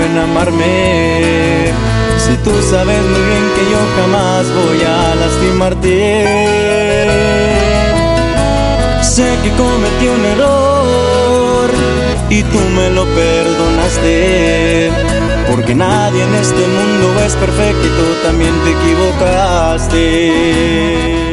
en amarme, si tú sabes muy bien que yo jamás voy a lastimarte. Sé que cometí un error y tú me lo perdonaste, porque nadie en este mundo es perfecto y tú también te equivocaste.